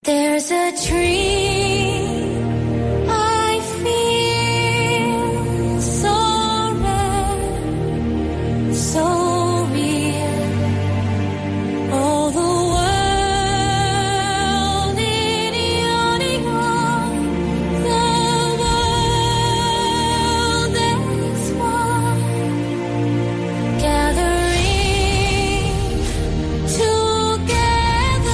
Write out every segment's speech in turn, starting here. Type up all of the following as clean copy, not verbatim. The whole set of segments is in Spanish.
There's a tree I feel so red, so real. All the world in yawning on, the world is one, gathering together.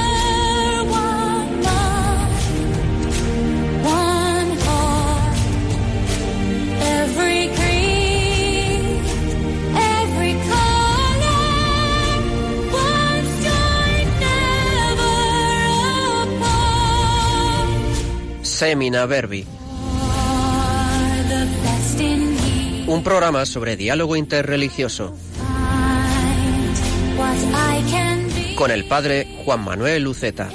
Semina Verbi, un programa sobre diálogo interreligioso, con el padre Juan Manuel Luceta.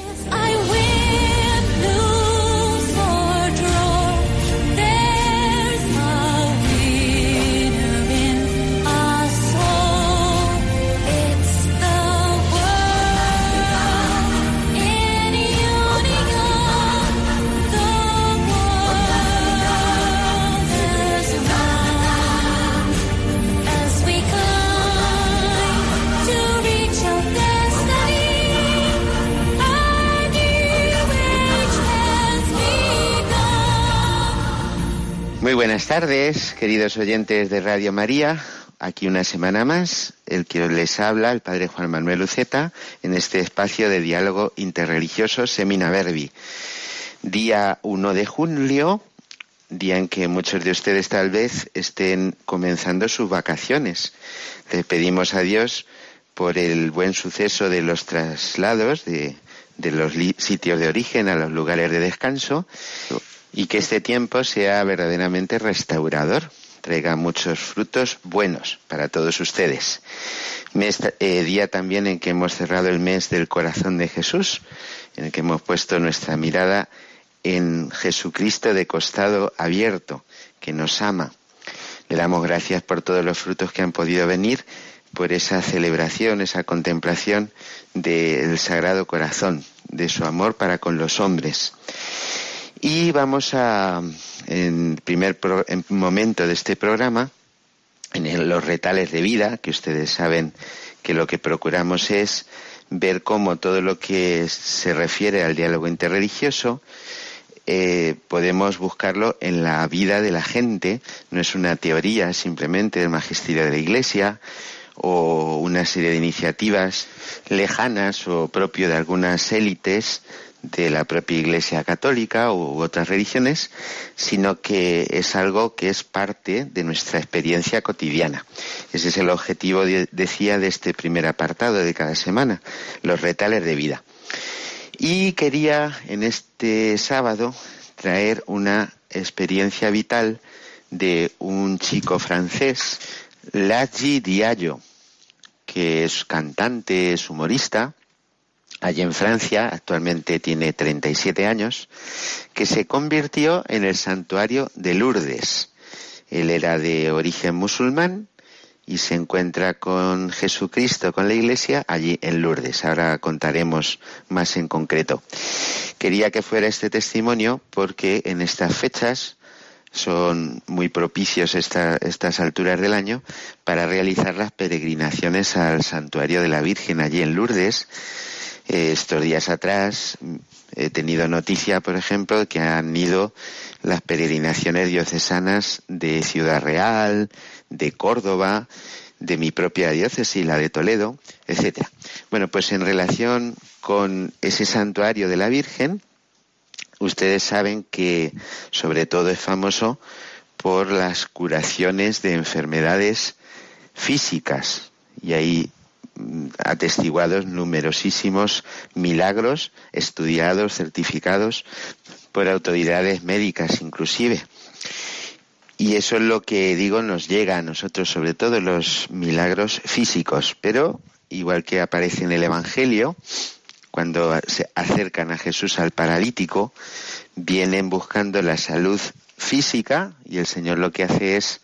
Muy buenas tardes, queridos oyentes de Radio María. Aquí una semana más, el que les habla, el padre Juan Manuel Luceta, en este espacio de diálogo interreligioso Semina Verbi. Día 1 de julio, día en que muchos de ustedes tal vez estén comenzando sus vacaciones. Les pedimos a Dios por el buen suceso de los traslados de los sitios de origen a los lugares de descanso, y que este tiempo sea verdaderamente restaurador, traiga muchos frutos buenos para todos ustedes. Día también en que hemos cerrado el mes del corazón de Jesús, en el que hemos puesto nuestra mirada en Jesucristo de costado abierto, que nos ama. Le damos gracias por todos los frutos que han podido venir, por esa celebración, esa contemplación del Sagrado Corazón, de su amor para con los hombres. Y vamos en primer momento de este programa, en los retales de vida, que ustedes saben que lo que procuramos es ver cómo todo lo que se refiere al diálogo interreligioso podemos buscarlo en la vida de la gente. No es una teoría simplemente del magisterio de la Iglesia o una serie de iniciativas lejanas o propio de algunas élites de la propia Iglesia católica u otras religiones, sino que es algo que es parte de nuestra experiencia cotidiana. Ese es el objetivo, decía, de este primer apartado de cada semana, los retales de vida. Y quería en este sábado traer una experiencia vital de un chico francés, Ladji Diallo, que es cantante, es humorista, allí en Francia, actualmente tiene 37 años, que se convirtió en el santuario de Lourdes. Él era de origen musulmán y se encuentra con Jesucristo, con la Iglesia, allí en Lourdes. Ahora contaremos más en concreto. Quería que fuera este testimonio porque en estas fechas son muy propicios estas alturas del año para realizar las peregrinaciones al santuario de la Virgen allí en Lourdes. Estos días atrás he tenido noticia, por ejemplo, de que han ido las peregrinaciones diocesanas de Ciudad Real, de Córdoba, de mi propia diócesis, la de Toledo, etcétera. Bueno, pues en relación con ese santuario de la Virgen, ustedes saben que sobre todo es famoso por las curaciones de enfermedades físicas, y ahí atestiguados numerosísimos milagros, estudiados, certificados por autoridades médicas inclusive. Y eso es lo que digo, nos llega a nosotros, sobre todo los milagros físicos, pero igual que aparece en el Evangelio, cuando se acercan a Jesús al paralítico, vienen buscando la salud física y el Señor lo que hace es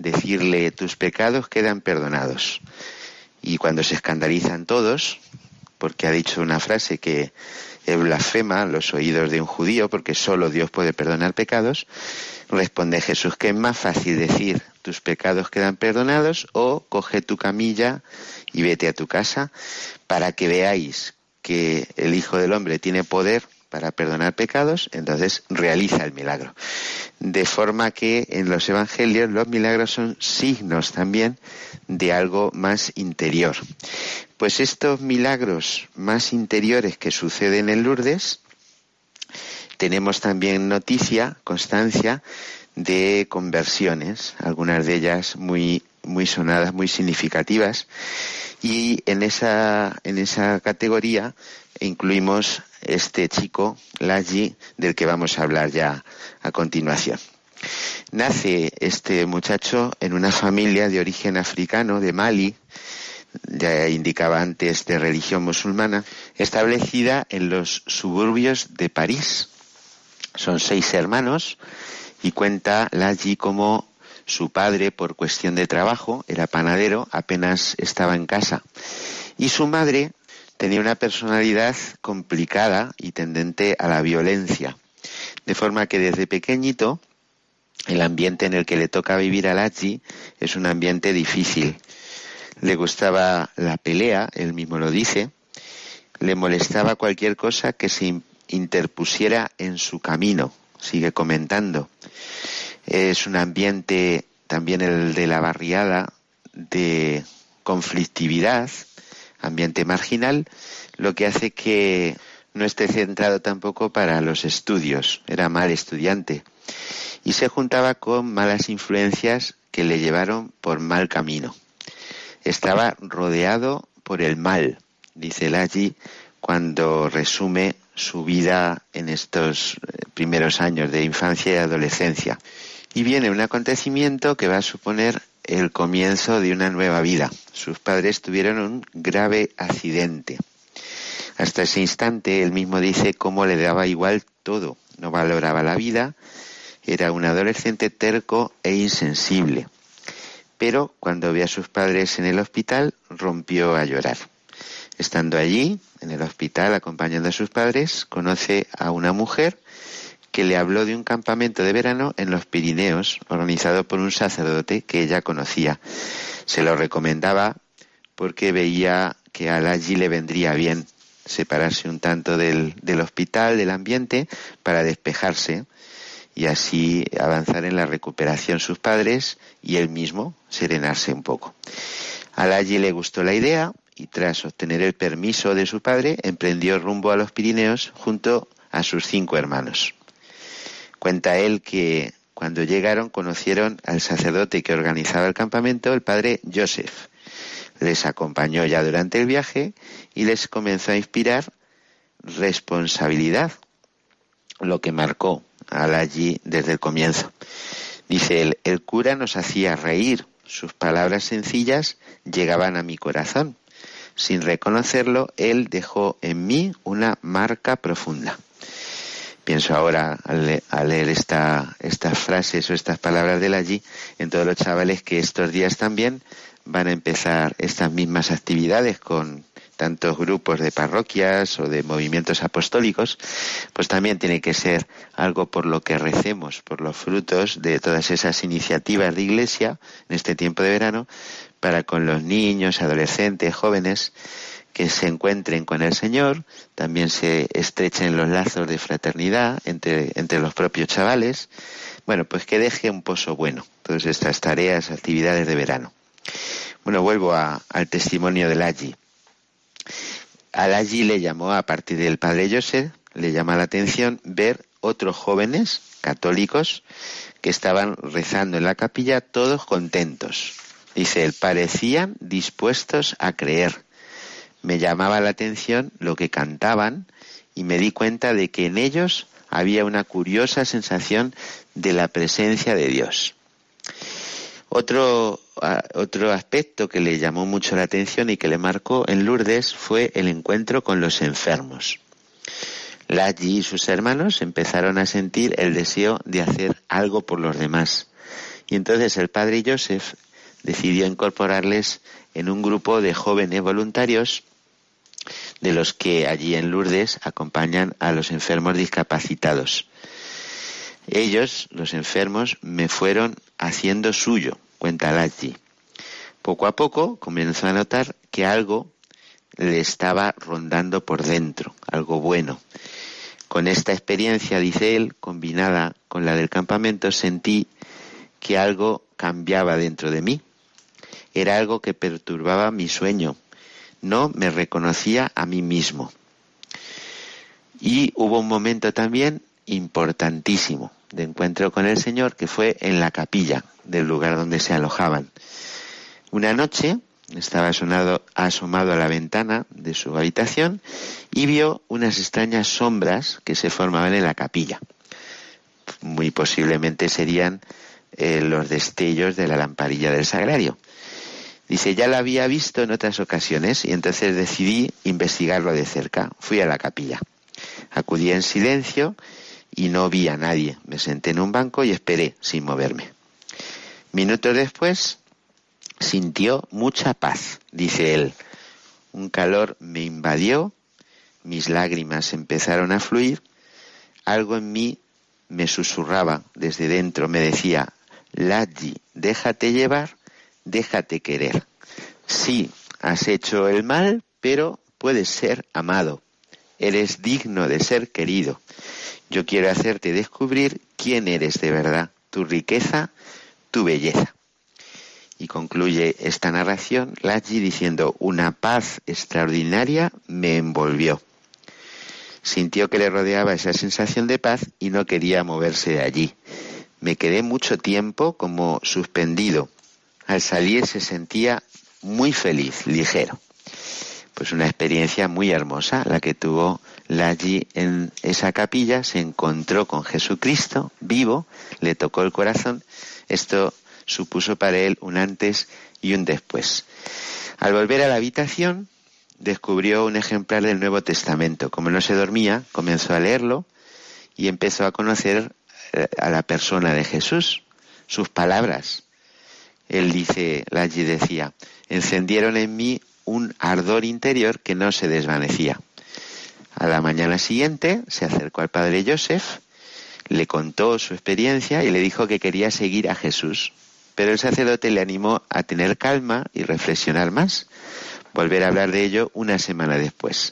decirle: tus pecados quedan perdonados. Y cuando se escandalizan todos, porque ha dicho una frase que blasfema los oídos de un judío, porque solo Dios puede perdonar pecados, responde Jesús que es más fácil decir tus pecados quedan perdonados o coge tu camilla y vete a tu casa, para que veáis que el Hijo del Hombre tiene poder para perdonar pecados, entonces realiza el milagro. De forma que en los evangelios los milagros son signos también de algo más interior. Pues estos milagros más interiores que suceden en Lourdes, tenemos también noticia, constancia de conversiones, algunas de ellas muy sonadas, muy significativas, y en esa categoría incluimos este chico, Laji, del que vamos a hablar ya a continuación. Nace este muchacho en una familia de origen africano, de Mali, ya indicaba antes, de religión musulmana, establecida en los suburbios de París. Son 6 hermanos y cuenta Laji como su padre, por cuestión de trabajo, era panadero, apenas estaba en casa, y su madre tenía una personalidad complicada y tendente a la violencia, de forma que desde pequeñito el ambiente en el que le toca vivir a Laji es un ambiente difícil. Le gustaba la pelea, él mismo lo dice, le molestaba cualquier cosa que se interpusiera en su camino, sigue comentando. Es un ambiente, también el de la barriada, de conflictividad, ambiente marginal, lo que hace que no esté centrado tampoco para los estudios. Era mal estudiante y se juntaba con malas influencias que le llevaron por mal camino. Estaba rodeado por el mal, dice Laji cuando resume su vida en estos primeros años de infancia y adolescencia. Y viene un acontecimiento que va a suponer el comienzo de una nueva vida. Sus padres tuvieron un grave accidente. Hasta ese instante él mismo dice cómo le daba igual todo, no valoraba la vida, era un adolescente terco e insensible. Pero cuando ve a sus padres en el hospital, rompió a llorar. Estando allí, en el hospital, acompañando a sus padres, conoce a una mujer que le habló de un campamento de verano en los Pirineos, organizado por un sacerdote que ella conocía. Se lo recomendaba porque veía que a Laji le vendría bien separarse un tanto del hospital, del ambiente, para despejarse y así avanzar en la recuperación sus padres y él mismo serenarse un poco. A Laji le gustó la idea y tras obtener el permiso de su padre emprendió rumbo a los Pirineos junto a sus 5 hermanos. Cuenta él que cuando llegaron conocieron al sacerdote que organizaba el campamento, el padre Joseph. Les acompañó ya durante el viaje y les comenzó a inspirar responsabilidad, lo que marcó a Laji desde el comienzo. Dice él, el cura nos hacía reír, sus palabras sencillas llegaban a mi corazón. Sin reconocerlo, él dejó en mí una marca profunda. Pienso ahora, al leer estas frases o estas palabras de Laji, en todos los chavales que estos días también van a empezar estas mismas actividades con tantos grupos de parroquias o de movimientos apostólicos, pues también tiene que ser algo por lo que recemos, por los frutos de todas esas iniciativas de Iglesia en este tiempo de verano, para con los niños, adolescentes, jóvenes, que se encuentren con el Señor, también se estrechen los lazos de fraternidad entre los propios chavales, bueno, pues que deje un pozo bueno, todas estas tareas, actividades de verano. Bueno, vuelvo al testimonio de Laji. A Laji le llamó, a partir del padre Joseph, le llama la atención ver otros jóvenes católicos que estaban rezando en la capilla todos contentos. Dice él, parecían dispuestos a creer. Me llamaba la atención lo que cantaban y me di cuenta de que en ellos había una curiosa sensación de la presencia de Dios. Otro aspecto que le llamó mucho la atención y que le marcó en Lourdes fue el encuentro con los enfermos. Laji y sus hermanos empezaron a sentir el deseo de hacer algo por los demás. Y entonces el padre Joseph decidió incorporarles en un grupo de jóvenes voluntarios de los que allí en Lourdes acompañan a los enfermos discapacitados. Ellos, los enfermos, me fueron haciendo suyo, cuenta Laggi. Poco a poco comenzó a notar que algo le estaba rondando por dentro, algo bueno. Con esta experiencia, dice él, combinada con la del campamento, sentí que algo cambiaba dentro de mí. Era algo que perturbaba mi sueño. No me reconocía a mí mismo. Y hubo un momento también importantísimo de encuentro con el Señor, que fue en la capilla del lugar donde se alojaban. Una noche estaba asomado a la ventana de su habitación y vio unas extrañas sombras que se formaban en la capilla. Muy posiblemente serían los destellos de la lamparilla del sagrario. Dice, ya la había visto en otras ocasiones y entonces decidí investigarlo de cerca. Fui a la capilla. Acudí en silencio y no vi a nadie. Me senté en un banco y esperé sin moverme. Minutos después sintió mucha paz, dice él. Un calor me invadió, mis lágrimas empezaron a fluir, algo en mí me susurraba desde dentro, me decía, Laggi, déjate llevar, déjate querer. Sí, has hecho el mal, pero puedes ser amado. Eres digno de ser querido. Yo quiero hacerte descubrir quién eres de verdad, tu riqueza, tu belleza. Y concluye esta narración Laggi diciendo, una paz extraordinaria me envolvió. Sintió que le rodeaba esa sensación de paz y no quería moverse de allí. Me quedé mucho tiempo como suspendido. Al salir se sentía muy feliz, ligero. Pues una experiencia muy hermosa la que tuvo Laggi en esa capilla. Se encontró con Jesucristo vivo, le tocó el corazón. Esto supuso para él un antes y un después. Al volver a la habitación, descubrió un ejemplar del Nuevo Testamento. Como no se dormía, comenzó a leerlo y empezó a conocer a la persona de Jesús, sus palabras. Él dice, Laggi decía, encendieron en mí un ardor interior que no se desvanecía. A la mañana siguiente se acercó al padre Joseph, le contó su experiencia y le dijo que quería seguir a Jesús. Pero el sacerdote le animó a tener calma y reflexionar más, volver a hablar de ello una semana después.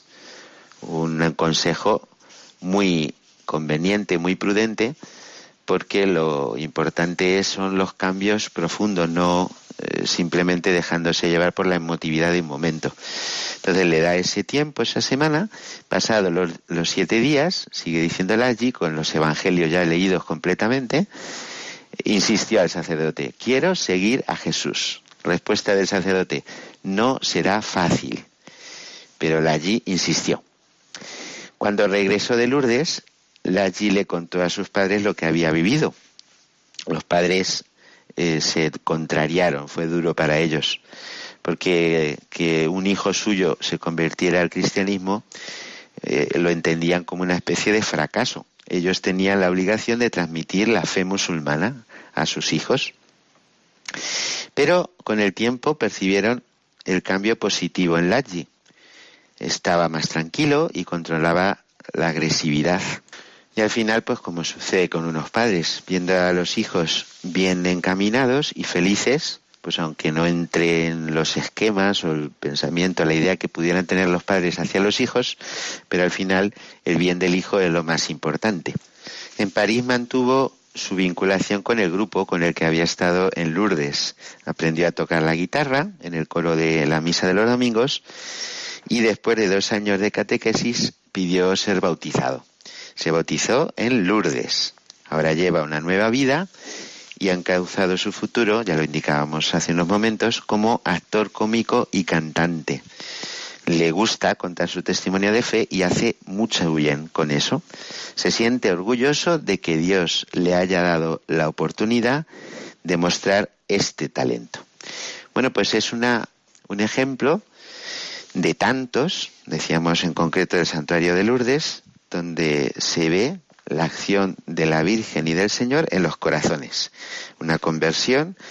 Un consejo muy conveniente, muy prudente, porque lo importante son los cambios profundos, no simplemente dejándose llevar por la emotividad de un momento. Entonces le da ese tiempo, esa semana, pasados los 7 días, sigue diciendo Laggi, con los evangelios ya leídos completamente, insistió al sacerdote, quiero seguir a Jesús. Respuesta del sacerdote, no será fácil. Pero Laggi insistió. Cuando regresó de Lourdes, Laggi le contó a sus padres lo que había vivido. Los padres se contrariaron, fue duro para ellos, porque que un hijo suyo se convirtiera al cristianismo lo entendían como una especie de fracaso. Ellos tenían la obligación de transmitir la fe musulmana a sus hijos. Pero con el tiempo percibieron el cambio positivo en Laggi. Estaba más tranquilo y controlaba la agresividad. Y al final, pues como sucede con unos padres, viendo a los hijos bien encaminados y felices, pues aunque no entre en los esquemas o el pensamiento, la idea que pudieran tener los padres hacia los hijos, pero al final el bien del hijo es lo más importante. En París mantuvo su vinculación con el grupo con el que había estado en Lourdes. Aprendió a tocar la guitarra en el coro de la misa de los domingos y después de 2 años de catequesis pidió ser bautizado. Se bautizó en Lourdes. Ahora lleva una nueva vida y ha encauzado su futuro, ya lo indicábamos hace unos momentos, como actor cómico y cantante. Le gusta contar su testimonio de fe y hace mucho bien con eso. Se siente orgulloso de que Dios le haya dado la oportunidad de mostrar este talento. Bueno, pues es un ejemplo de tantos, decíamos en concreto del Santuario de Lourdes, donde se ve la acción de la Virgen y del Señor en los corazones. Una conversión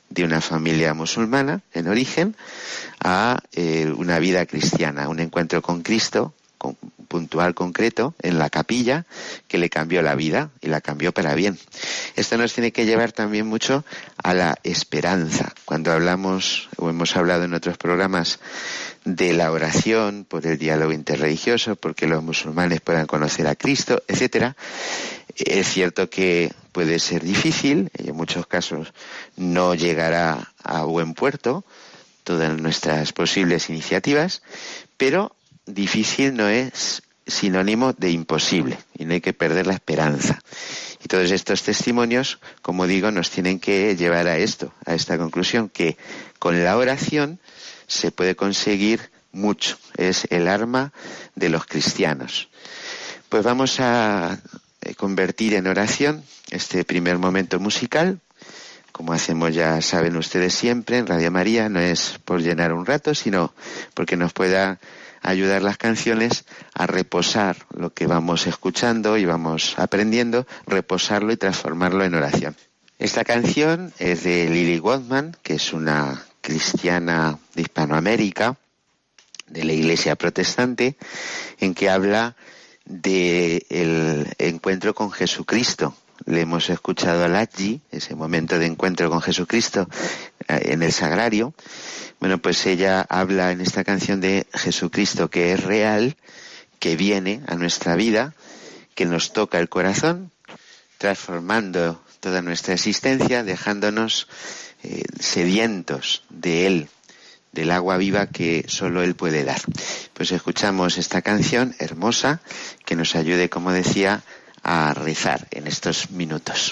de una familia musulmana en origen a una vida cristiana, un encuentro con Cristo puntual, concreto, en la capilla, que le cambió la vida y la cambió para bien. Esto nos tiene que llevar también mucho a la esperanza. Cuando hablamos, o hemos hablado en otros programas, de la oración por el diálogo interreligioso, porque los musulmanes puedan conocer a Cristo, etcétera, es cierto que puede ser difícil, y en muchos casos no llegará a buen puerto todas nuestras posibles iniciativas, pero difícil no es sinónimo de imposible, y no hay que perder la esperanza. Y todos estos testimonios, como digo, nos tienen que llevar a esto, a esta conclusión, que con la oración se puede conseguir mucho. Es el arma de los cristianos. Pues vamos a convertir en oración este primer momento musical. Como hacemos, ya saben ustedes siempre, en Radio María, no es por llenar un rato, sino porque nos pueda ayudar las canciones a reposar lo que vamos escuchando y vamos aprendiendo, reposarlo y transformarlo en oración. Esta canción es de Lily Goldman, que es una cristiana de Hispanoamérica, de la Iglesia protestante, en que habla del encuentro con Jesucristo. Le hemos escuchado al Adji, ese momento de encuentro con Jesucristo en el sagrario. Bueno, pues ella habla en esta canción de Jesucristo, que es real, que viene a nuestra vida, que nos toca el corazón, transformando toda nuestra existencia, dejándonos sedientos de Él, del agua viva que solo Él puede dar. Pues escuchamos esta canción hermosa que nos ayude, como decía, a rezar en estos minutos.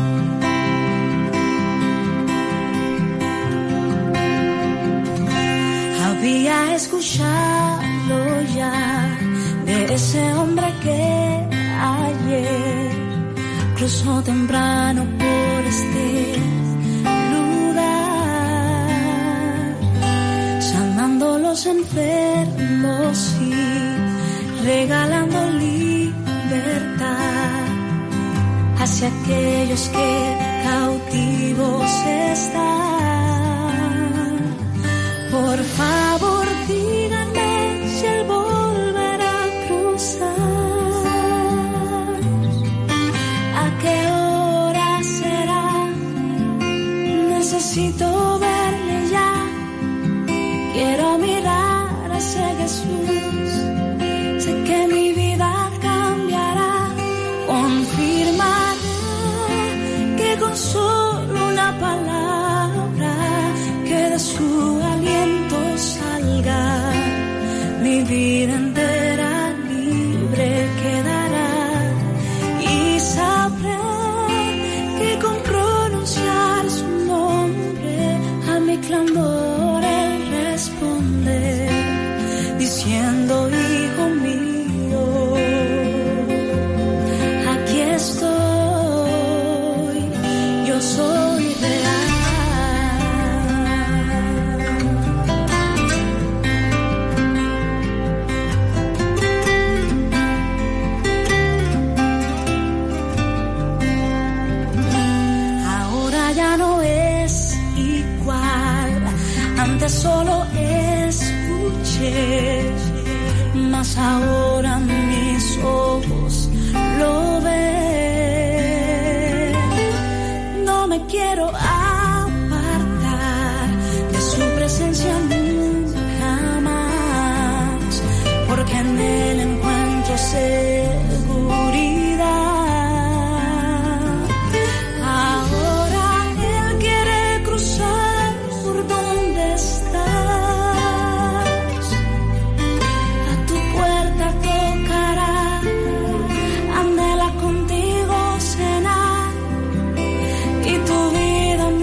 Había escuchado ya de ese hombre que ayer cruzó temprano por este lugar, sanando los enfermos y regalando libertad hacia aquellos que cautivos están. Por favor, díganme si él volverá a cruzar. ¿A qué hora será? Necesito verle ya. Quiero mirar hacia Jesús. Sé que mi vida cambiará. Confirmará que con solo una palabra que de su aliento salga, mi vida entera libre quedará, y sabré que con pronunciar su nombre a mi clamor él responde, diciendo: hijo mío, aquí estoy, yo soy real. Solo escuché, mas ahora mis ojos lo ven. No me quiero apartar de su presencia nunca más, porque en él encuentro seguridad. Ahora él quiere cruzar por donde estás, a tu puerta tocará, anhela contigo cenar, y tu vida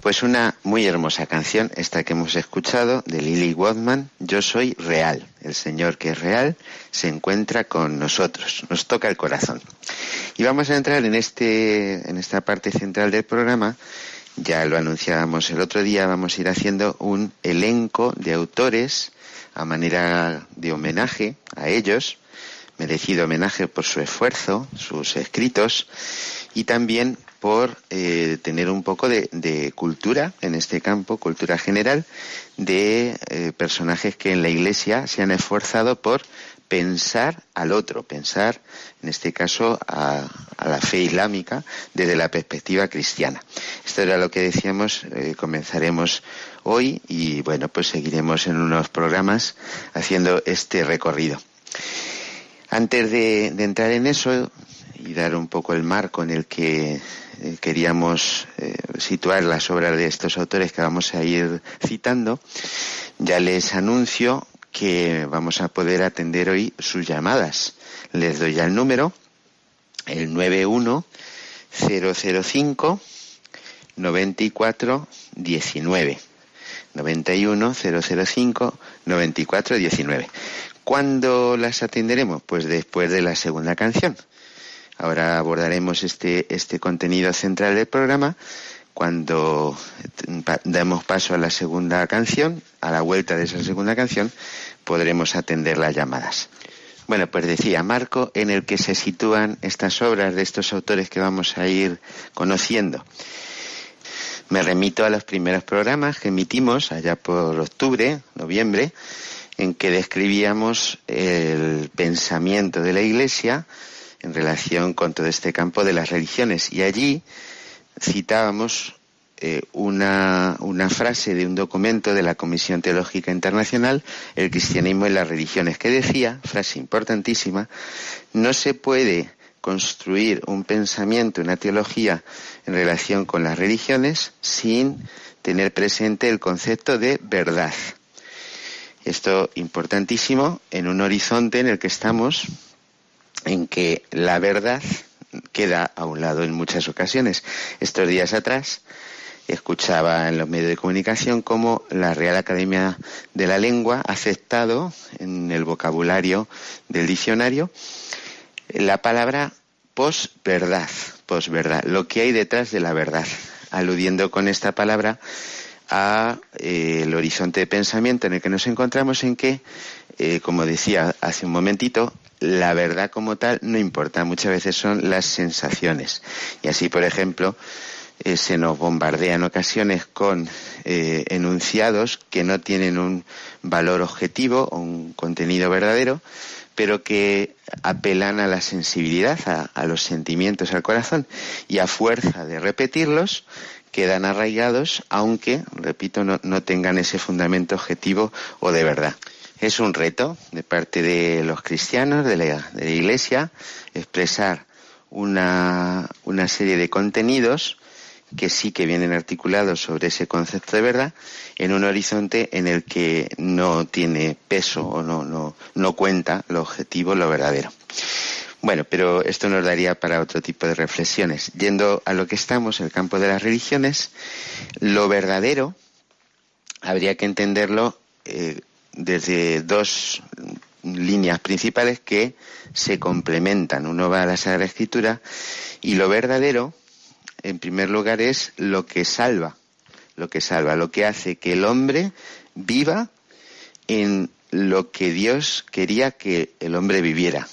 Pues una muy hermosa canción, esta que hemos escuchado, de Lily Wadman, Yo soy real. El Señor que es real se encuentra con nosotros, nos toca el corazón. Y vamos a entrar en esta parte central del programa. Ya lo anunciábamos el otro día, vamos a ir haciendo un elenco de autores a manera de homenaje a ellos, merecido homenaje por su esfuerzo, sus escritos, y también por tener un poco de cultura en este campo, cultura general, de personajes que en la Iglesia se han esforzado por pensar al otro, pensar, en este caso, a la fe islámica desde la perspectiva cristiana. Esto era lo que decíamos, comenzaremos hoy y, bueno, pues seguiremos en unos programas haciendo este recorrido. Antes de entrar en eso y dar un poco el marco en el que queríamos situar las obras de estos autores que vamos a ir citando, ya les anuncio que vamos a poder atender hoy sus llamadas. Les doy ya el número, el 91005 9419. 91005 9419. ¿Cuándo las atenderemos? Pues después de la segunda canción. Ahora abordaremos este contenido central del programa. Cuando demos paso a la segunda canción, a la vuelta de esa segunda canción, podremos atender las llamadas. Bueno, pues decía, marco en el que se sitúan estas obras de estos autores que vamos a ir conociendo. Me remito a los primeros programas que emitimos allá por octubre, noviembre, en que describíamos el pensamiento de la Iglesia en relación con todo este campo de las religiones. Y allí citábamos una frase de un documento de la Comisión Teológica Internacional, El cristianismo en las religiones, que decía, frase importantísima, no se puede construir un pensamiento, una teología en relación con las religiones sin tener presente el concepto de verdad. Esto importantísimo en un horizonte en el que estamos, en que la verdad queda a un lado en muchas ocasiones. Estos días atrás escuchaba en los medios de comunicación cómo la Real Academia de la Lengua ha aceptado en el vocabulario del diccionario la palabra posverdad, lo que hay detrás de la verdad, aludiendo con esta palabra a el horizonte de pensamiento en el que nos encontramos, en que, como decía hace un momentito, la verdad como tal no importa, muchas veces son las sensaciones. Y así, por ejemplo, se nos bombardea en ocasiones con enunciados que no tienen un valor objetivo o un contenido verdadero, pero que apelan a la sensibilidad, a los sentimientos, al corazón, y a fuerza de repetirlos quedan arraigados, aunque, repito, no tengan ese fundamento objetivo o de verdad. Es un reto de parte de los cristianos, de la Iglesia, expresar una serie de contenidos que sí que vienen articulados sobre ese concepto de verdad en un horizonte en el que no tiene peso o no cuenta lo objetivo, lo verdadero. Bueno, pero esto nos daría para otro tipo de reflexiones. Yendo a lo que estamos, el campo de las religiones, lo verdadero habría que entenderlo desde dos líneas principales que se complementan. Uno va a la Sagrada Escritura y lo verdadero, en primer lugar, es lo que salva, lo que hace que el hombre viva en lo que Dios quería que el hombre viviera.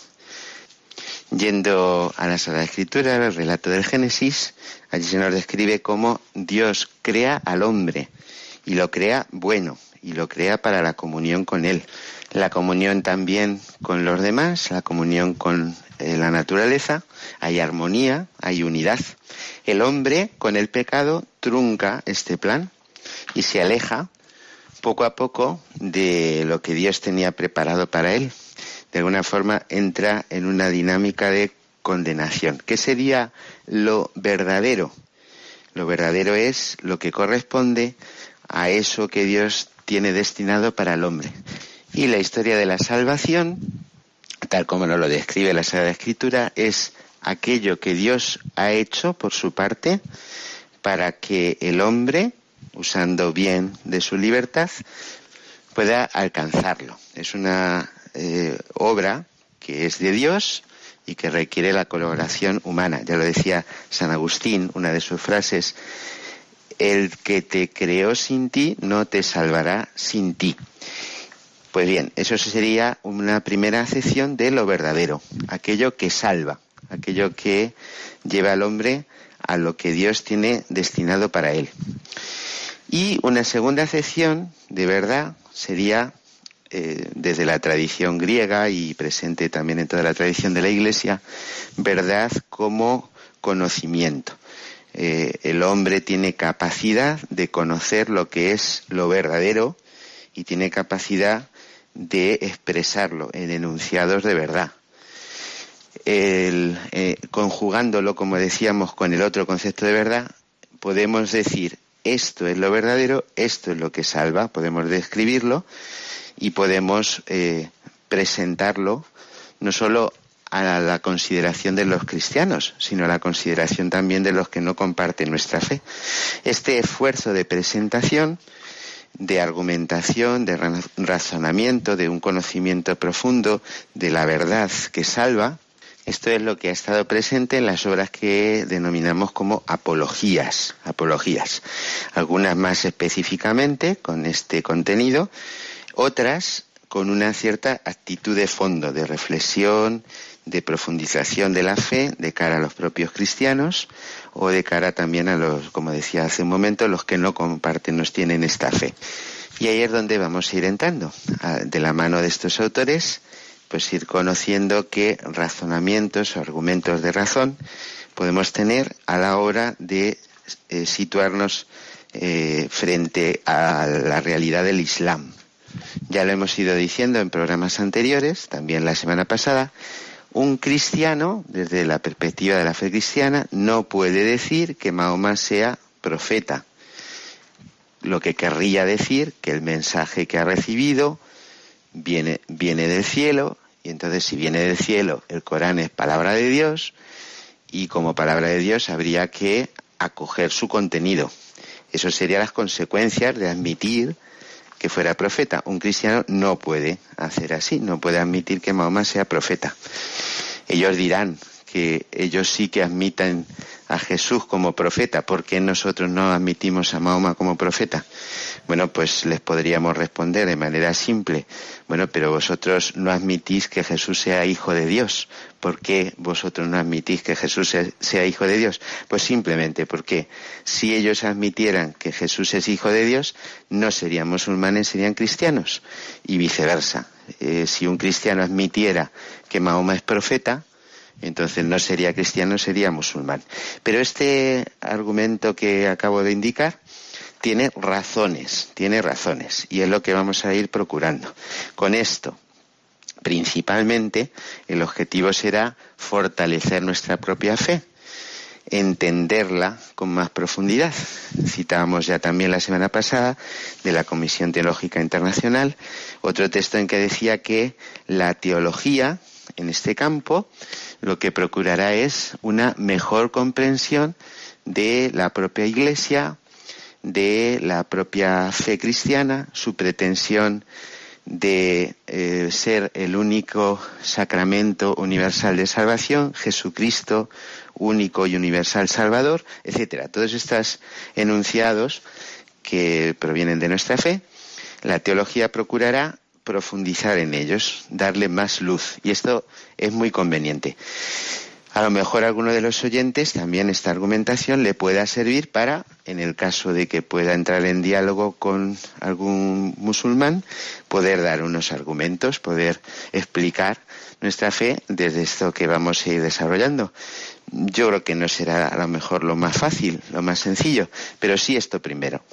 Yendo a la Sagrada Escritura, al relato del Génesis, allí se nos describe cómo Dios crea al hombre y lo crea bueno y lo crea para la comunión con él. La comunión también con los demás, la comunión con la naturaleza, hay armonía, hay unidad. El hombre con el pecado trunca este plan y se aleja poco a poco de lo que Dios tenía preparado para él. De alguna forma entra en una dinámica de condenación. ¿Qué sería lo verdadero? Lo verdadero es lo que corresponde a eso que Dios tiene destinado para el hombre. Y la historia de la salvación, tal como nos lo describe la Sagrada Escritura, es aquello que Dios ha hecho por su parte para que el hombre usando bien de su libertad, pueda alcanzarlo. Es una obra que es de Dios y que requiere la colaboración humana. Ya lo decía San Agustín, una de sus frases: el que te creó sin ti no te salvará sin ti. Pues bien, eso sería una primera acepción de lo verdadero, aquello que salva, aquello que lleva al hombre a lo que Dios tiene destinado para él. Y una segunda acepción de verdad sería, desde la tradición griega y presente también en toda la tradición de la Iglesia, verdad como conocimiento. El hombre tiene capacidad de conocer lo que es lo verdadero y tiene capacidad de expresarlo en enunciados de verdad. Conjugándolo, como decíamos, con el otro concepto de verdad, podemos decir: esto es lo verdadero, esto es lo que salva, podemos describirlo y podemos presentarlo no solo a la consideración de los cristianos, sino a la consideración también de los que no comparten nuestra fe. Este esfuerzo de presentación, de argumentación, de razonamiento, de un conocimiento profundo de la verdad que salva, esto es lo que ha estado presente en las obras que denominamos como apologías. Algunas más específicamente con este contenido, otras con una cierta actitud de fondo, de reflexión, de profundización de la fe de cara a los propios cristianos o de cara también a los, como decía hace un momento, los que no comparten, nos tienen esta fe. Y ahí es donde vamos a ir entrando, de la mano de estos autores, pues ir conociendo qué razonamientos o argumentos de razón podemos tener a la hora de situarnos frente a la realidad del Islam. Ya lo hemos ido diciendo en programas anteriores, también la semana pasada. Un cristiano, desde la perspectiva de la fe cristiana, no puede decir que Mahoma sea profeta, lo que querría decir que el mensaje que ha recibido viene del cielo, y entonces si viene del cielo, el Corán es palabra de Dios, y como palabra de Dios habría que acoger su contenido. Eso serían las consecuencias de admitir que fuera profeta. Un cristiano no puede hacer así, no puede admitir que Mahoma sea profeta. Ellos dirán que ellos sí que admiten a Jesús como profeta, ¿por qué nosotros no admitimos a Mahoma como profeta? Bueno, pues les podríamos responder de manera simple: bueno, pero vosotros no admitís que Jesús sea hijo de Dios. ¿Por qué vosotros no admitís que Jesús sea hijo de Dios? Pues simplemente porque si ellos admitieran que Jesús es hijo de Dios, no serían musulmanes, serían cristianos, y viceversa. Si un cristiano admitiera que Mahoma es profeta, entonces no sería cristiano, sería musulmán. Pero este argumento que acabo de indicar tiene razones, y es lo que vamos a ir procurando. Con esto, principalmente, el objetivo será fortalecer nuestra propia fe, entenderla con más profundidad. Citábamos ya también la semana pasada de la Comisión Teológica Internacional otro texto en que decía que la teología, en este campo, lo que procurará es una mejor comprensión de la propia Iglesia, de la propia fe cristiana, su pretensión de ser el único sacramento universal de salvación, Jesucristo, único y universal Salvador, etcétera. Todos estos enunciados que provienen de nuestra fe, la teología procurará profundizar en ellos, darle más luz, y esto es muy conveniente. A lo mejor a alguno de los oyentes también esta argumentación le pueda servir para, en el caso de que pueda entrar en diálogo con algún musulmán, poder dar unos argumentos, poder explicar nuestra fe desde esto que vamos a ir desarrollando. Yo creo que no será a lo mejor lo más fácil, lo más sencillo, pero sí esto primero,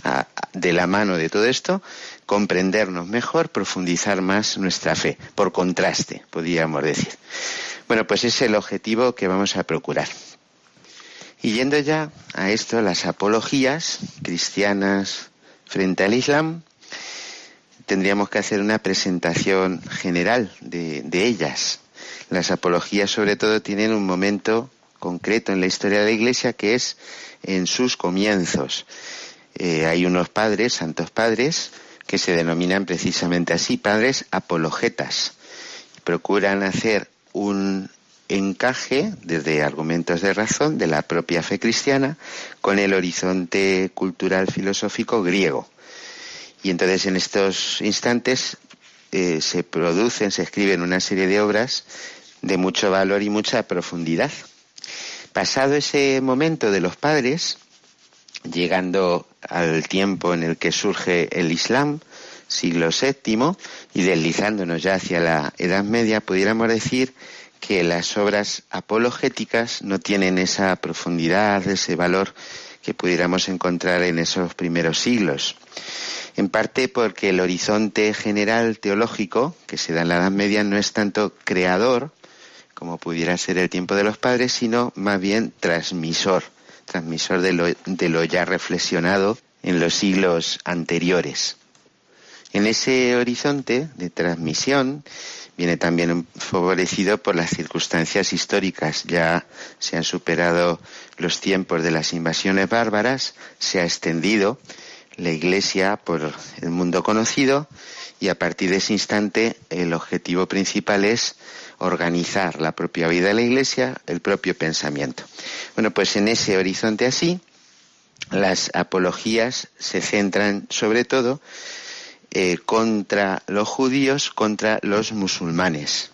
de la mano de todo esto, comprendernos mejor, profundizar más nuestra fe, por contraste, podríamos decir. Bueno, pues ese es el objetivo que vamos a procurar. Y yendo ya a esto, las apologías cristianas frente al Islam, tendríamos que hacer una presentación general de ellas. Las apologías, sobre todo, tienen un momento concreto en la historia de la Iglesia, que es en sus comienzos. Hay unos padres, santos padres, que se denominan precisamente así, padres apologetas. Procuran hacer un encaje desde argumentos de razón de la propia fe cristiana con el horizonte cultural filosófico griego. Y entonces en estos instantes se escriben una serie de obras de mucho valor y mucha profundidad. Pasado ese momento de los padres, llegando al tiempo en el que surge el Islam, siglo VII, y deslizándonos ya hacia la Edad Media, pudiéramos decir que las obras apologéticas no tienen esa profundidad, ese valor que pudiéramos encontrar en esos primeros siglos. En parte porque el horizonte general teológico que se da en la Edad Media no es tanto creador, como pudiera ser el tiempo de los padres, sino más bien transmisor de lo ya reflexionado en los siglos anteriores. En ese horizonte de transmisión viene también favorecido por las circunstancias históricas. Ya se han superado los tiempos de las invasiones bárbaras, se ha extendido la Iglesia por el mundo conocido y a partir de ese instante el objetivo principal es organizar la propia vida de la Iglesia, el propio pensamiento. Bueno, pues en ese horizonte así, las apologías se centran sobre todo contra los judíos, contra los musulmanes.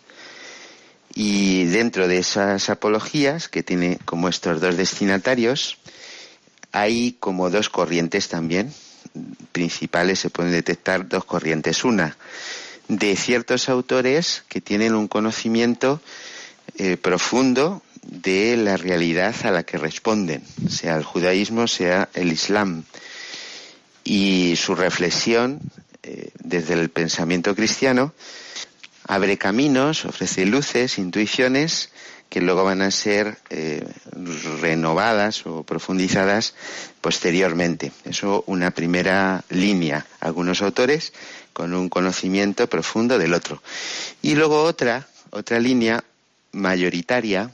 Y dentro de esas apologías, que tiene como estos dos destinatarios, hay como dos corrientes también principales, se pueden detectar dos corrientes. Una, de ciertos autores que tienen un conocimiento profundo de la realidad a la que responden, sea el judaísmo, sea el islam. Y su reflexión desde el pensamiento cristiano abre caminos, ofrece luces, intuiciones que luego van a ser renovadas o profundizadas posteriormente. Eso, una primera línea. Algunos autores con un conocimiento profundo del otro. Y luego otra línea mayoritaria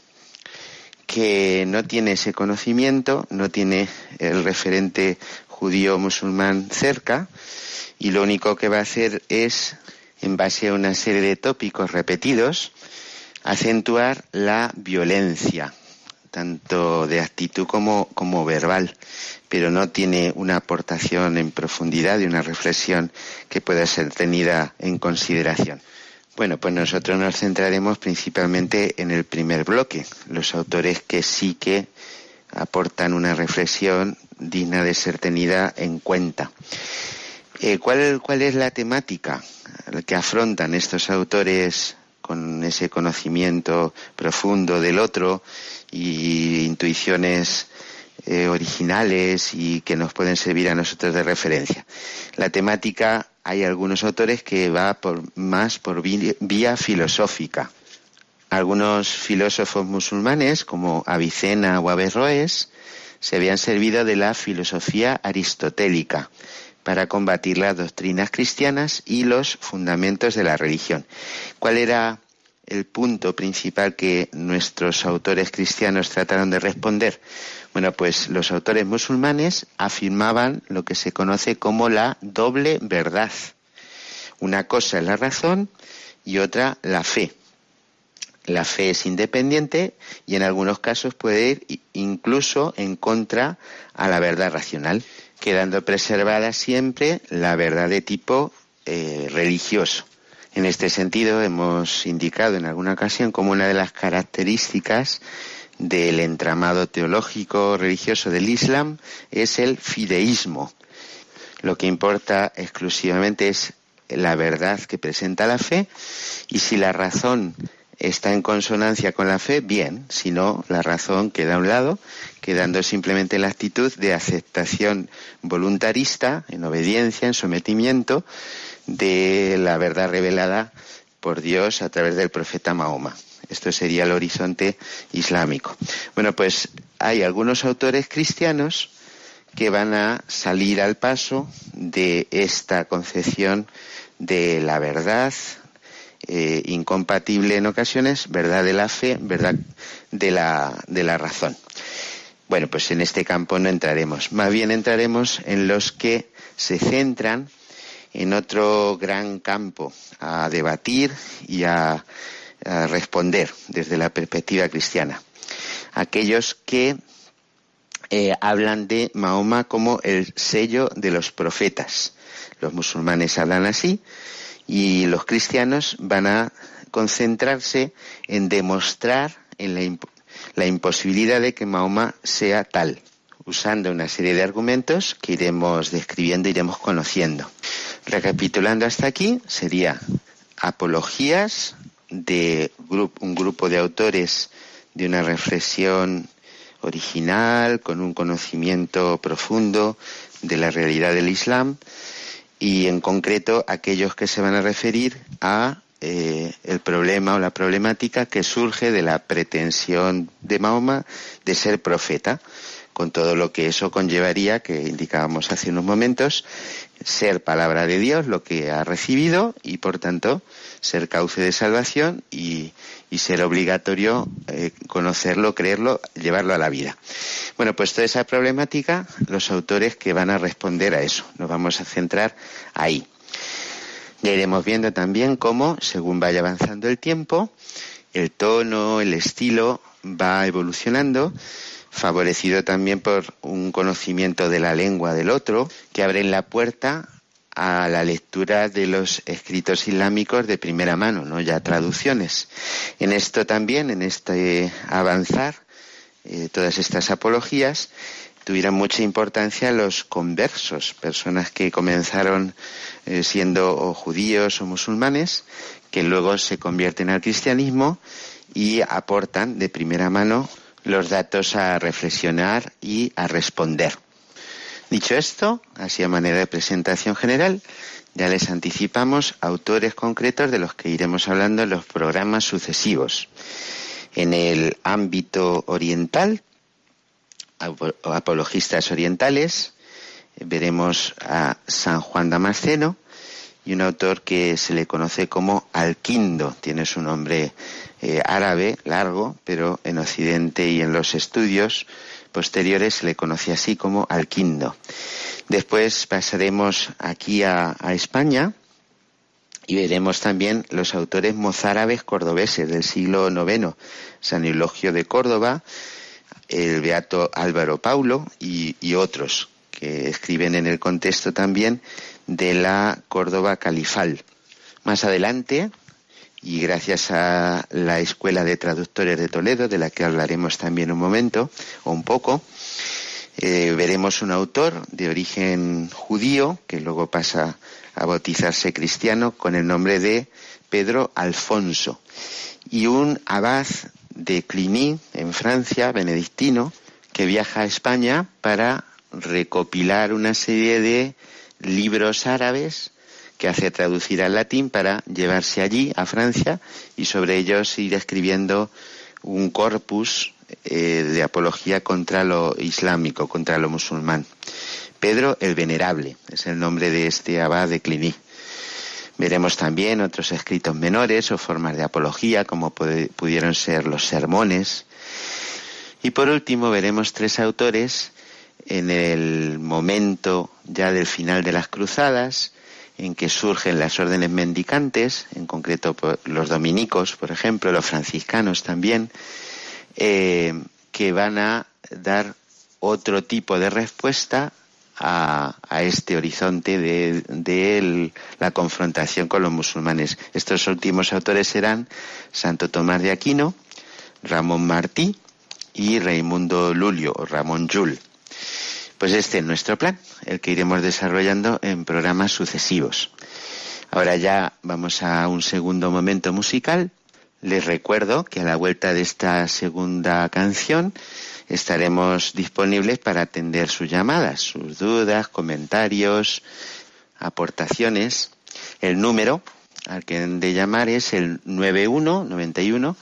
que no tiene ese conocimiento, no tiene el referente judío-musulmán cerca, y lo único que va a hacer es, en base a una serie de tópicos repetidos, acentuar la violencia, tanto de actitud como verbal, pero no tiene una aportación en profundidad y una reflexión que pueda ser tenida en consideración. Bueno, pues nosotros nos centraremos principalmente en el primer bloque, los autores que sí que aportan una reflexión digna de ser tenida en cuenta. ¿Cuál es la temática que afrontan estos autores con ese conocimiento profundo del otro y intuiciones originales y que nos pueden servir a nosotros de referencia? La temática, hay algunos autores que va más por vía filosófica. Algunos filósofos musulmanes, como Avicena o Averroes, se habían servido de la filosofía aristotélica para combatir las doctrinas cristianas y los fundamentos de la religión. ¿Cuál era el punto principal que nuestros autores cristianos trataron de responder? Bueno, pues los autores musulmanes afirmaban lo que se conoce como la doble verdad. Una cosa es la razón y otra la fe. La fe es independiente y en algunos casos puede ir incluso en contra a la verdad racional, quedando preservada siempre la verdad de tipo religioso. En este sentido, hemos indicado en alguna ocasión como una de las características del entramado teológico religioso del Islam es el fideísmo. Lo que importa exclusivamente es la verdad que presenta la fe, y si la razón está en consonancia con la fe, bien; si no, la razón queda a un lado, quedando simplemente la actitud de aceptación voluntarista, en obediencia, en sometimiento de la verdad revelada por Dios a través del profeta Mahoma. Esto sería el horizonte islámico. Bueno, pues hay algunos autores cristianos que van a salir al paso de esta concepción de la verdad, incompatible en ocasiones, verdad de la fe, verdad de la razón. Bueno, pues en este campo no entraremos. Más bien entraremos en los que se centran en otro gran campo a debatir y a responder desde la perspectiva cristiana. Aquellos que hablan de Mahoma como el sello de los profetas. Los musulmanes hablan así y los cristianos van a concentrarse en demostrar en la imposibilidad de que Mahoma sea tal, usando una serie de argumentos que iremos describiendo, iremos conociendo. Recapitulando hasta aquí, sería apologías de un grupo de autores de una reflexión original, con un conocimiento profundo de la realidad del Islam, y en concreto aquellos que se van a referir a el problema o la problemática que surge de la pretensión de Mahoma de ser profeta, con todo lo que eso conllevaría, que indicábamos hace unos momentos, ser palabra de Dios, lo que ha recibido, y por tanto ser cauce de salvación y ser obligatorio conocerlo, creerlo, llevarlo a la vida. Bueno, pues toda esa problemática, los autores que van a responder a eso, nos vamos a centrar ahí. Ya iremos viendo también cómo, según vaya avanzando el tiempo, el tono, el estilo va evolucionando, favorecido también por un conocimiento de la lengua del otro, que abren la puerta a la lectura de los escritos islámicos de primera mano, no ya traducciones. En esto también, en este avanzar, todas estas apologías tuvieron mucha importancia los conversos, personas que comenzaron siendo o judíos o musulmanes, que luego se convierten al cristianismo y aportan de primera mano los datos a reflexionar y a responder. Dicho esto, así a manera de presentación general, ya les anticipamos autores concretos de los que iremos hablando en los programas sucesivos. En el ámbito oriental, apologistas orientales, veremos a San Juan Damasceno y un autor que se le conoce como Al-Kindo. Tiene su nombre árabe largo, pero en Occidente y en los estudios posteriores se le conoce así como Al-Kindo. Después pasaremos aquí a España y veremos también los autores mozárabes cordobeses del siglo IX, San Eulogio de Córdoba, el beato Álvaro Paulo y otros que escriben en el contexto también de la Córdoba califal. Más adelante, y gracias a la Escuela de Traductores de Toledo, de la que hablaremos también un momento o un poco, veremos un autor de origen judío que luego pasa a bautizarse cristiano con el nombre de Pedro Alfonso, y un abad de Cluny, en Francia, benedictino, que viaja a España para recopilar una serie de libros árabes que hace traducir al latín para llevarse allí, a Francia, y sobre ellos ir escribiendo un corpus de apología contra lo islámico, contra lo musulmán. Pedro el Venerable es el nombre de este abad de Cluny. Veremos también otros escritos menores o formas de apología, como pudieron ser los sermones. Y por último veremos tres autores en el momento ya del final de las cruzadas, en que surgen las órdenes mendicantes, en concreto los dominicos, por ejemplo, los franciscanos también, que van a dar otro tipo de respuesta a este horizonte de la confrontación con los musulmanes. Estos últimos autores serán Santo Tomás de Aquino, Ramón Martí y Raimundo Lulio, o Ramón Llull. Pues este es nuestro plan, el que iremos desarrollando en programas sucesivos. Ahora ya vamos a un segundo momento musical. Les recuerdo que a la vuelta de esta segunda canción estaremos disponibles para atender sus llamadas, sus dudas, comentarios, aportaciones. El número al que han de llamar es el 91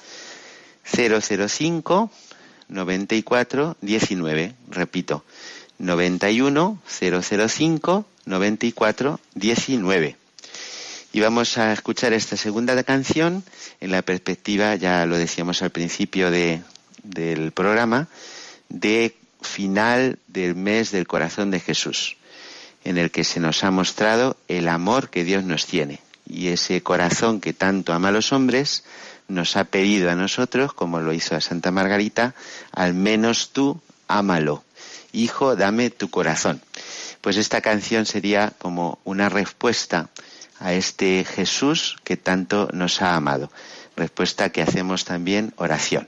005 94 19. Repito, 91 005 94 19. Y vamos a escuchar esta segunda canción en la perspectiva, ya lo decíamos al principio del programa, de final del mes del corazón de Jesús, en el que se nos ha mostrado el amor que Dios nos tiene. Y ese corazón que tanto ama a los hombres nos ha pedido a nosotros, como lo hizo a Santa Margarita, al menos tú ámalo. Hijo, dame tu corazón. Pues esta canción sería como una respuesta a este Jesús que tanto nos ha amado. Respuesta que hacemos también oración.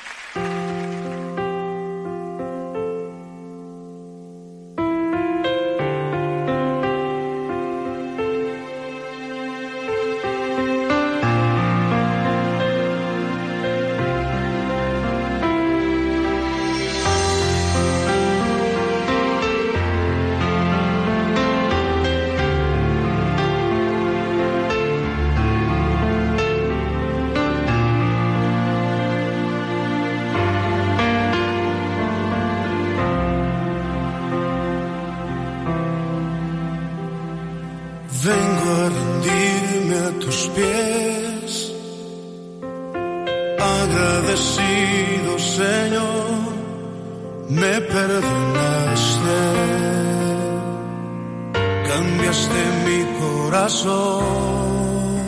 Vengo a rendirme a tus pies, agradecido Señor, me perdonaste, cambiaste mi corazón.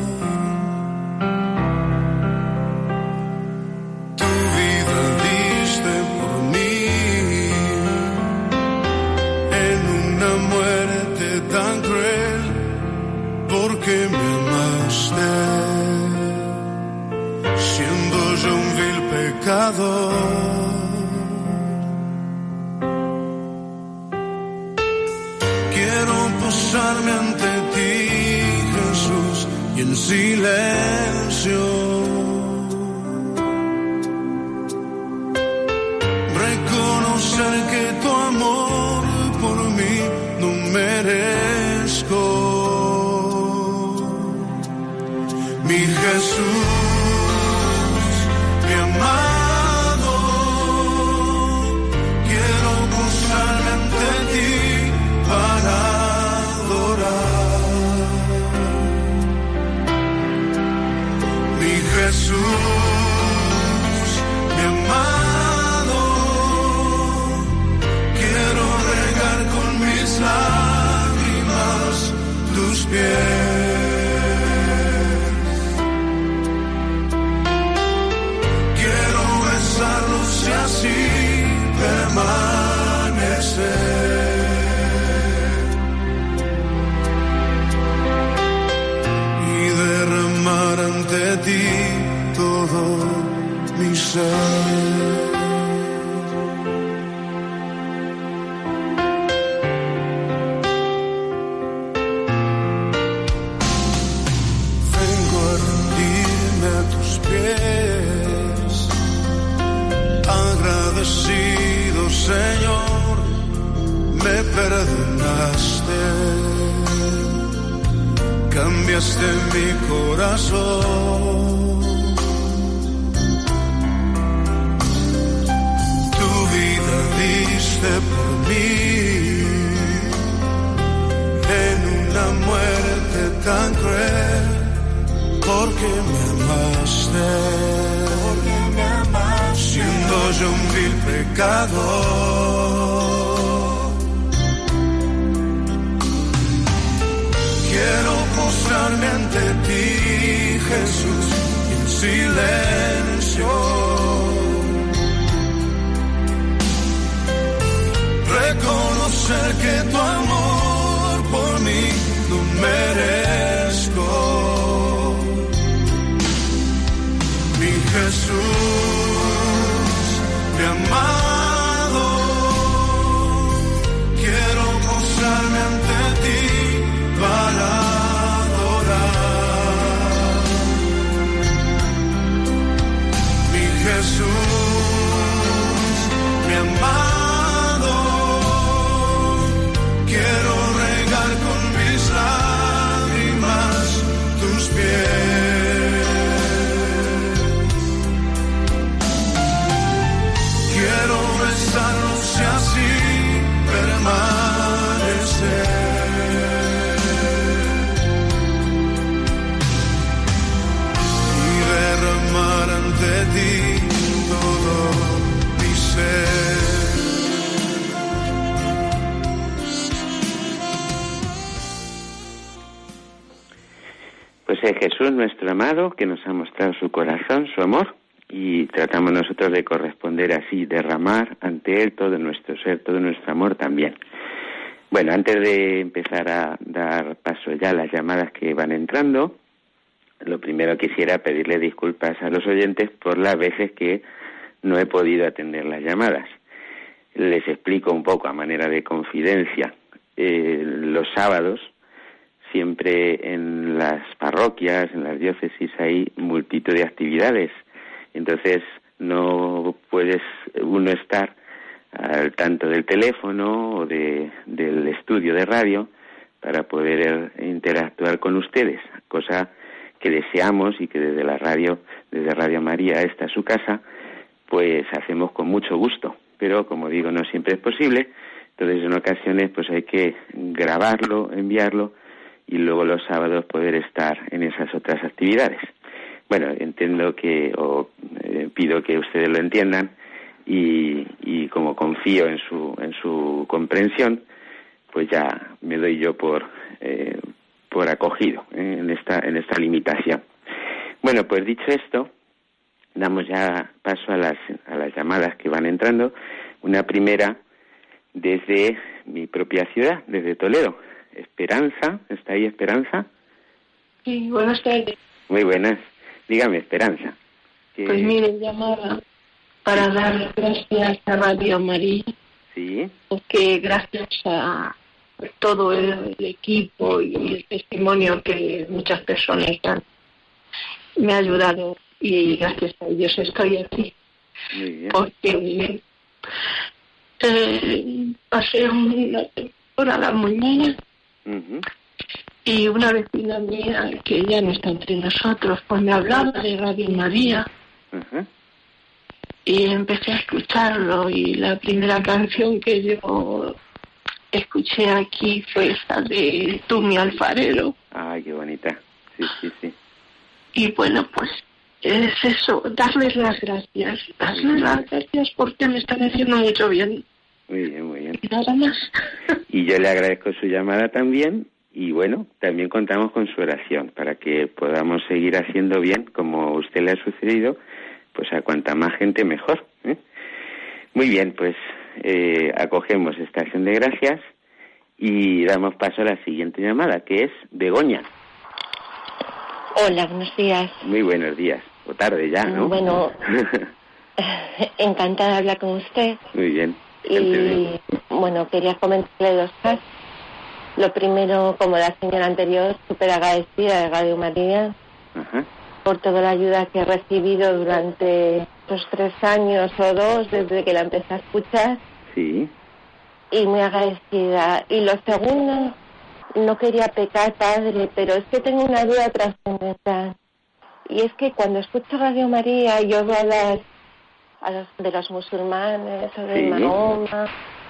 Tu vida diste por mí, en una muerte tan cruel, porque me amaste, siendo yo un vil pecador. Quiero posarme ante ti, Jesús, y en silencio reconocer que tu amor por mí no merezco. Mi Jesús, mi amado, quiero posarme ante ti para adorar. Mi Jesús, mi amado, quiero regar con mis lágrimas tus pies. Y así permanecer y derramar ante ti todo mi ser. Vengo a rendirme a tus pies, agradecido Señor, me perdonaste, cambiaste mi corazón. Tu vida diste por mí, en una muerte tan cruel, porque me amaste. Siendo yo un vil pecador, quiero postrarme ante ti, Jesús, en silencio reconocer que tu amor por mí no merezco. Mi Jesús, mi amado, quiero postrarme ante ti para adorar. Mi Jesús, mi amado, quiero regar con mis lágrimas tus pies. Quiero besarlos y así permanecer y derramar ante ti todo mi ser. es Jesús, nuestro amado, que nos ha mostrado su corazón, su amor, y tratamos nosotros de corresponder así, derramar ante Él todo nuestro ser, todo nuestro amor también. Bueno, antes de empezar a dar paso ya a las llamadas que van entrando, lo primero quisiera pedirle disculpas a los oyentes por las veces que no he podido atender las llamadas. Les explico un poco a manera de confidencia. Los sábados, siempre en las parroquias, en las diócesis, hay multitud de actividades. Entonces no puedes uno estar al tanto del teléfono o del estudio de radio para poder interactuar con ustedes, cosa que deseamos y que desde Radio María, esta su casa, pues hacemos con mucho gusto. Pero como digo, no siempre es posible, entonces en ocasiones pues hay que grabarlo, enviarlo y luego los sábados poder estar en esas otras actividades. Bueno, entiendo pido que ustedes lo entiendan y como confío en su comprensión, pues ya me doy yo por acogido en esta limitación. Bueno, pues dicho esto, damos ya paso a las llamadas que van entrando. Una primera desde mi propia ciudad, desde Toledo. Esperanza, ¿está ahí Esperanza? Sí, buenas tardes. Muy buenas. Dígame, Esperanza. Pues mire, llamaba para dar gracias a Radio María. Sí. Porque gracias a todo el equipo y el testimonio que muchas personas dan, me ha ayudado y gracias a ellos estoy aquí. Muy bien. Porque pasé una temporada muy mala. Uh-huh. Y una vecina mía, que ya no está entre nosotros, pues me hablaba de Radio María. Uh-huh. Y empecé a escucharlo y la primera canción que yo escuché aquí fue esa de Tú, mi alfarero. Ay, qué bonita. Sí, sí, sí. Y bueno, pues es eso, darles las gracias. Darles las gracias porque me están haciendo mucho bien. Muy bien, muy bien. Nada más. Y yo le agradezco su llamada también. Y bueno, también contamos con su oración para que podamos seguir haciendo bien, como a usted le ha sucedido, pues a cuanta más gente mejor, ¿eh? Muy bien, pues acogemos esta acción de gracias y damos paso a la siguiente llamada, que es Begoña. Hola, buenos días. Muy buenos días, o tarde ya, ¿no? Bueno, encantada de hablar con usted. Muy bien. Y bueno, quería comentarle dos cosas. Lo primero, como la señora anterior, súper agradecida de Radio María. Ajá. Por toda la ayuda que he recibido durante estos 3 años o 2 desde que la empecé a escuchar. Sí. Y muy agradecida. Y lo segundo, no quería pecar, padre, pero es que tengo una duda trascendental. Y es que cuando escucho Radio María y yo veo de los musulmanes o de Mahoma,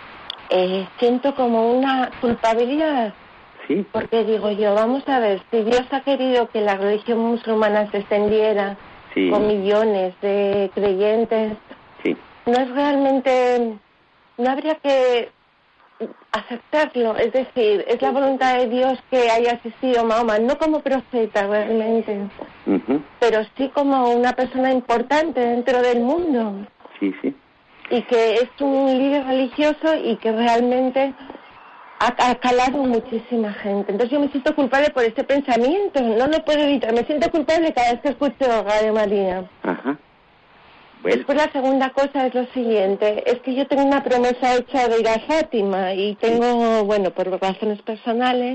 siento como una culpabilidad. Sí. Porque digo yo, vamos a ver, si Dios ha querido que la religión musulmana se extendiera con millones de creyentes, no es realmente, no habría que aceptarlo, es decir, es la voluntad de Dios que haya asistido Mahoma, no como profeta realmente, pero sí como una persona importante dentro del mundo. Sí, sí. Y que es un líder religioso y que realmente ha calado muchísima gente. Entonces yo me siento culpable por este pensamiento, no lo puedo evitar, me siento culpable cada vez que escucho Radio María. Ajá. Bueno. Después la segunda cosa es lo siguiente, es que yo tengo una promesa hecha de ir a Fátima y tengo, bueno, por razones personales,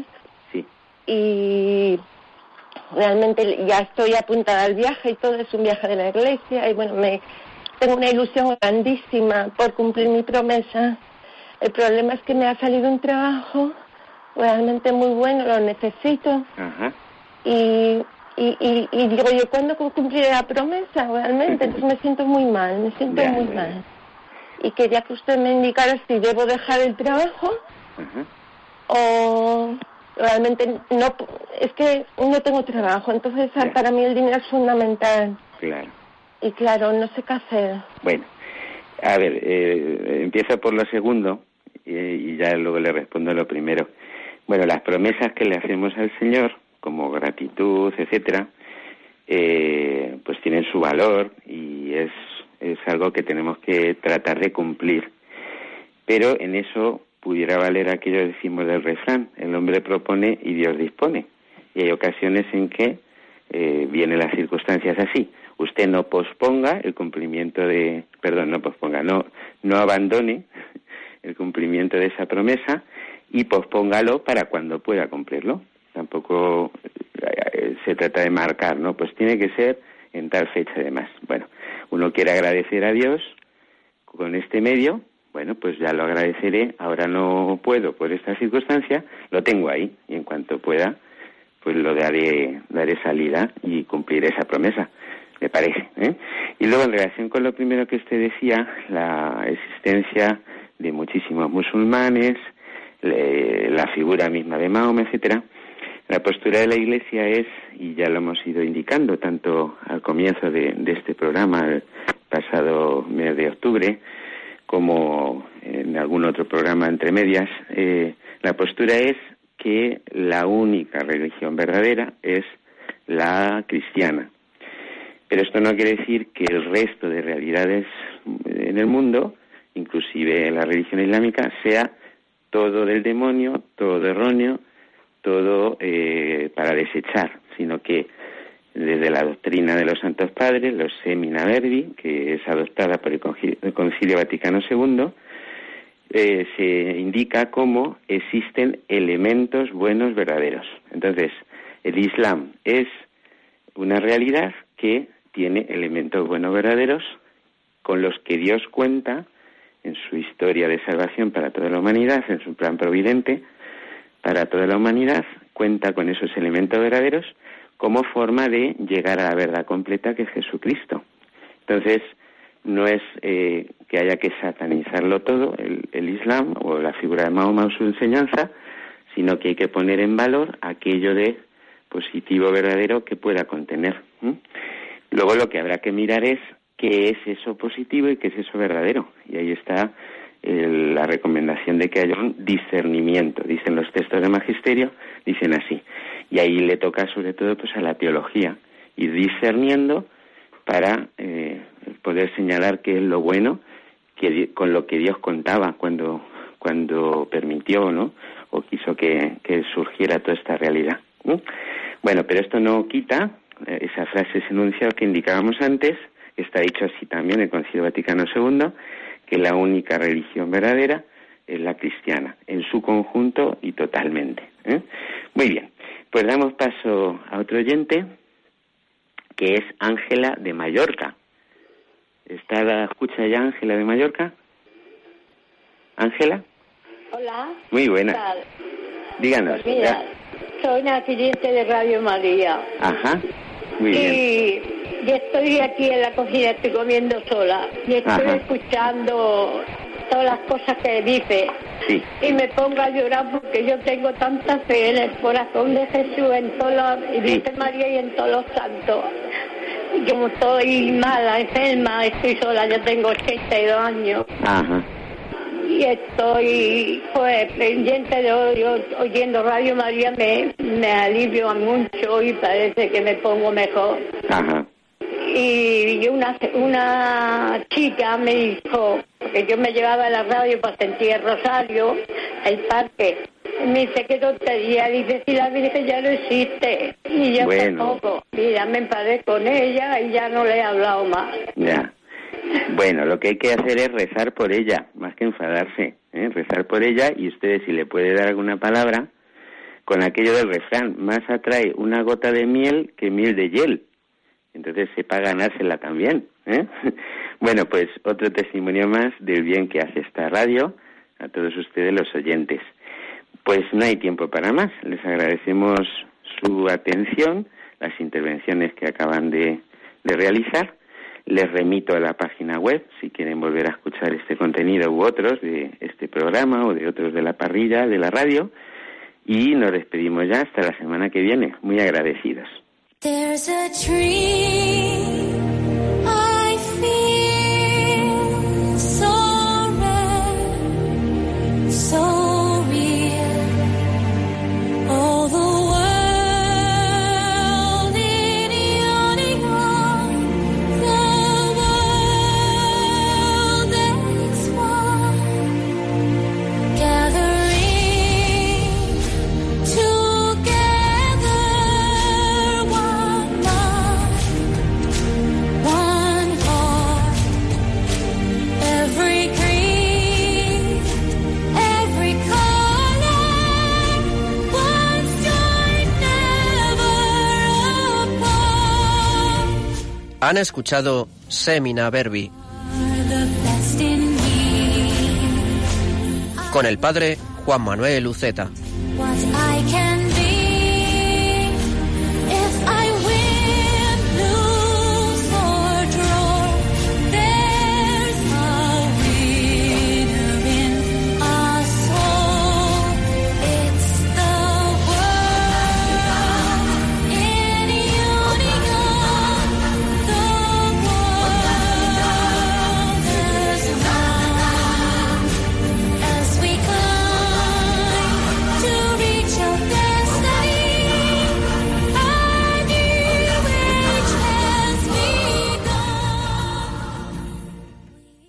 y realmente ya estoy apuntada al viaje y todo, es un viaje de la iglesia y bueno, tengo una ilusión grandísima por cumplir mi promesa. El problema es que me ha salido un trabajo realmente muy bueno, lo necesito. Ajá. Y digo yo, ¿cuándo cumpliré la promesa realmente? Entonces me siento muy mal, mal. Y quería que usted me indicara si debo dejar el trabajo o realmente no, es que no tengo trabajo, entonces para mí el dinero es fundamental. Claro. Y claro, no sé qué hacer. Bueno, a ver, empiezo por lo segundo y ya luego le respondo lo primero. Bueno, las promesas que le hacemos al Señor, como gratitud, etcétera, pues tienen su valor y es algo que tenemos que tratar de cumplir. Pero en eso pudiera valer aquello que decimos del refrán: el hombre propone y Dios dispone. Y hay ocasiones en que vienen las circunstancias así. Usted no posponga el cumplimiento no abandone el cumplimiento de esa promesa y pospóngalo para cuando pueda cumplirlo. Tampoco se trata de marcar, ¿no? Pues tiene que ser en tal fecha y demás. Bueno, uno quiere agradecer a Dios con este medio. Bueno, pues ya lo agradeceré. Ahora no puedo por esta circunstancia, lo tengo ahí y en cuanto pueda, pues lo daré salida y cumpliré esa promesa. ¿Le parece? Y luego, en relación con lo primero que usted decía, la existencia de muchísimos musulmanes, la figura misma de Mahoma, etcétera, la postura de la Iglesia es, y ya lo hemos ido indicando tanto al comienzo de este programa, el pasado mes de octubre, como en algún otro programa entre medias, la postura es que la única religión verdadera es la cristiana. Pero esto no quiere decir que el resto de realidades en el mundo, inclusive la religión islámica, sea todo del demonio, todo erróneo, todo para desechar, sino que desde la doctrina de los Santos Padres, los Semina Verbi, que es adoptada por el Concilio Vaticano II, se indica cómo existen elementos buenos verdaderos. Entonces, el Islam es una realidad que tiene elementos buenos verdaderos con los que Dios cuenta en su historia de salvación para toda la humanidad, en su plan providente para toda la humanidad, cuenta con esos elementos verdaderos como forma de llegar a la verdad completa, que es Jesucristo. Entonces, no es que haya que satanizarlo todo, el Islam o la figura de Mahoma o su enseñanza, sino que hay que poner en valor aquello de positivo verdadero que pueda contener. Luego lo que habrá que mirar es qué es eso positivo y qué es eso verdadero. Y ahí está la recomendación de que haya un discernimiento. Dicen los textos de magisterio, dicen así. Y ahí le toca sobre todo pues a la teología, ir discerniendo para poder señalar qué es lo bueno con lo que Dios contaba cuando permitió, ¿no? O quiso que surgiera toda esta realidad. Bueno, pero esto no quita esa frase, ese enunciado que indicábamos antes, que está dicho así también en el Concilio Vaticano II, que la única religión verdadera es la cristiana, en su conjunto y totalmente. Muy bien, pues damos paso a otro oyente, que es Ángela de Mallorca. ¿Está a la escucha ya Ángela de Mallorca? ¿Ángela? Hola. Muy buena. Díganos. Pues mira, soy una cliente de Radio María. Ajá, muy bien. Y estoy aquí en la cocina, estoy comiendo sola. Y estoy escuchando todas las cosas que dice. Sí. Y me pongo a llorar porque yo tengo tanta fe en el corazón de Jesús, en toda la Virgen María y en todos los santos. Y como estoy mala, enferma, estoy sola, yo tengo 82 años. Ajá. Y estoy pendiente de oyendo Radio María, me alivio mucho y parece que me pongo mejor. Ajá. Y una chica me dijo, porque yo me llevaba a la radio para sentir el rosario, el parque, me dice, qué tontería, dice, si la Virgen ya no existe, y yo tampoco. Mira, me enfadé con ella y ya no le he hablado más. Ya. Bueno, lo que hay que hacer es rezar por ella, más que enfadarse, rezar por ella, y ustedes, si le puede dar alguna palabra, con aquello del refrán, más atrae una gota de miel que miel de hiel. Entonces sepa ganársela también. Bueno, pues otro testimonio más del bien que hace esta radio a todos ustedes los oyentes. Pues no hay tiempo para más. Les agradecemos su atención, las intervenciones que acaban de realizar. Les remito a la página web si quieren volver a escuchar este contenido u otros de este programa o de otros de la parrilla de la radio. Y nos despedimos ya hasta la semana que viene. Muy agradecidos. There's a dream I feel so red, so real. All the Han escuchado Semina Verbi con el padre Juan Manuel Uceta. What I can